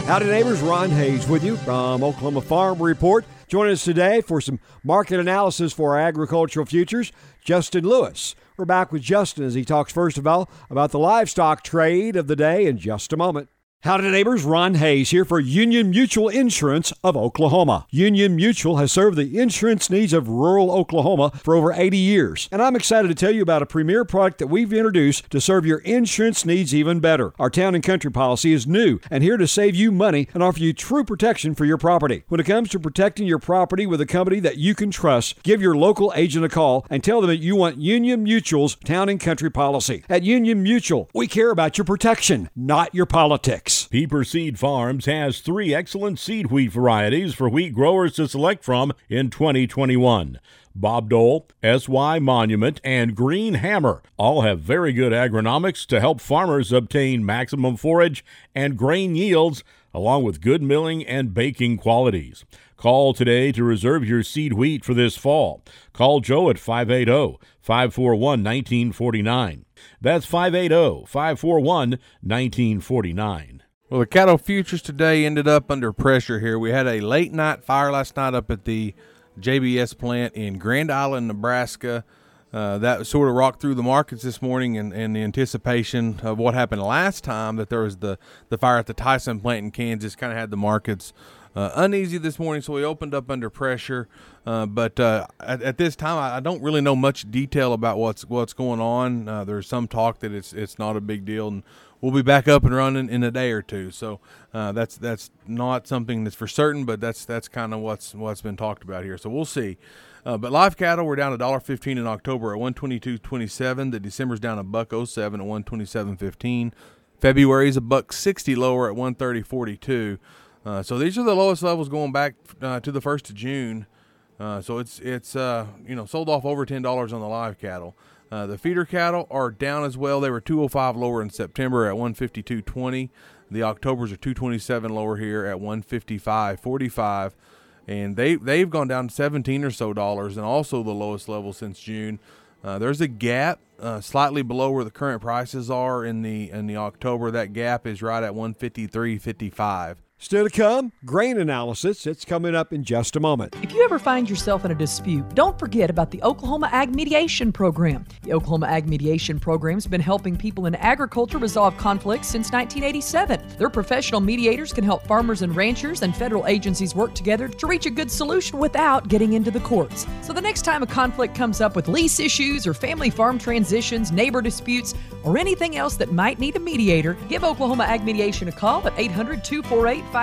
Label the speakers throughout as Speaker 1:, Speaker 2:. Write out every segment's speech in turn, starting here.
Speaker 1: Howdy neighbors, Ron Hayes with you from Oklahoma Farm Report. Joining us today for some market analysis for our agricultural futures, Justin Lewis. We're back with Justin as he talks first of all about the livestock trade of the day in just a moment. Howdy neighbors, Ron Hayes here for Union Mutual Insurance of Oklahoma. Union Mutual has served the insurance needs of rural Oklahoma for over 80 years. And I'm excited to tell you about a premier product that we've introduced to serve your insurance needs even better. Our Town and Country policy is new and here to save you money and offer you true protection for your property. When it comes to protecting your property with a company that you can trust, give your local agent a call and tell them that you want Union Mutual's Town and Country policy. At Union Mutual, we care about your protection, not your politics.
Speaker 2: Pieper Seed Farms has 3 excellent seed wheat varieties for wheat growers to select from in 2021. Bob Dole, SY Monument, and Green Hammer all have very good agronomics to help farmers obtain maximum forage and grain yields, along with good milling and baking qualities. Call today to reserve your seed wheat for this fall. Call Joe at 580-541-1949. That's 580-541-1949.
Speaker 3: Well, the cattle futures today ended up under pressure here. We had a late night fire last night up at the JBS plant in Grand Island, Nebraska. That sort of rocked through the markets this morning in the anticipation of what happened last time, that there was the fire at the Tyson plant in Kansas, kind of had the markets uneasy this morning, so we opened up under pressure. But at this time, I don't really know much detail about what's going on. There's some talk that it's not a big deal, and we'll be back up and running in a day or two. So that's not something that's for certain, but that's kind of what's been talked about here. So we'll see. But live cattle were down $1.15 in October at $122.27. The December's down $1.07 at $127.15. February's $1.60 lower at $130.42. So these are the lowest levels going back to the 1st of June. So it's sold off over $10 on the live cattle. The feeder cattle are down as well. They were $205 lower in September at $152.20. The Octobers are $227 lower here at $155.45. And they've gone down 17 or so dollars, and also the lowest level since June. There's a gap slightly below where the current prices are in the October. That gap is right at $153.55.
Speaker 1: Still to come, grain analysis. It's coming up in just a moment.
Speaker 4: If you ever find yourself in a dispute, don't forget about the Oklahoma Ag Mediation Program. The Oklahoma Ag Mediation Program has been helping people in agriculture resolve conflicts since 1987. Their professional mediators can help farmers and ranchers and federal agencies work together to reach a good solution without getting into the courts. So the next time a conflict comes up with lease issues or family farm transitions, neighbor disputes, or anything else that might need a mediator, give Oklahoma Ag Mediation a call at 800-248-5465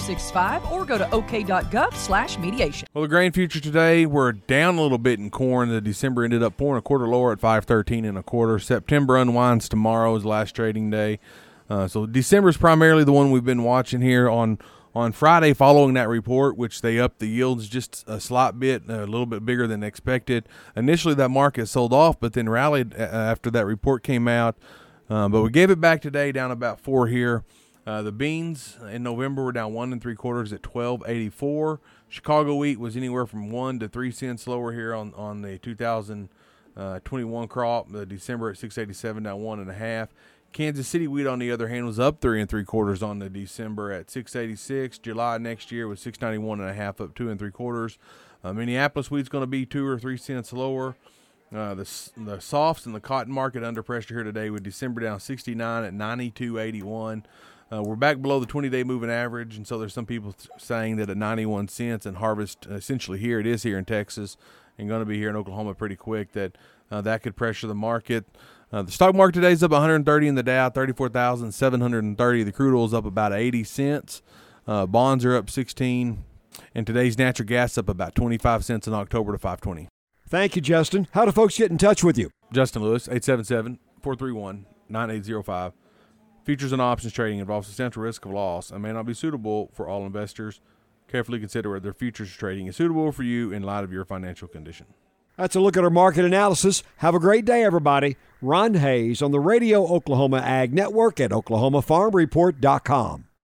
Speaker 4: or go to ok.gov/mediation.
Speaker 3: Well, the grain futures today were down a little bit in corn. The December ended up pouring a quarter lower at 513 1/4. September unwinds tomorrow is last trading day. So December is primarily the one we've been watching here on Friday following that report, which they upped the yields just a slight bit, a little bit bigger than expected. Initially, that market sold off, but then rallied after that report came out. But we gave it back today, down about 4 here. The beans in November were down 1 3/4 at $12.84. Chicago wheat was anywhere from 1 to 3 cents lower here on the 2021 crop. The December at $6.87, down 1 1/2. Kansas City wheat, on the other hand, was up 3 3/4 on the December at $6.86. July next year was $6.91 1/2, up 2 3/4. Minneapolis wheat's going to be 2 or 3 cents lower. The softs and the cotton market under pressure here today, with December down 69 at 92.81. We're back below the 20-day moving average, and so there's some people saying that at 91 cents and harvest essentially here, it is here in Texas and going to be here in Oklahoma pretty quick, that could pressure the market. The stock market today is up 130 in the Dow, 34,730. The crude oil is up about 80 cents. Bonds are up 16, and today's natural gas up about 25 cents in October to 520.
Speaker 1: Thank you, Justin. How do folks get in touch with you?
Speaker 3: Justin Lewis, 877-431-9805. Futures and options trading involves substantial risk of loss and may not be suitable for all investors. Carefully consider whether futures trading is suitable for you in light of your financial condition.
Speaker 1: That's a look at our market analysis. Have a great day, everybody. Ron Hayes on the Radio Oklahoma Ag Network at oklahomafarmreport.com.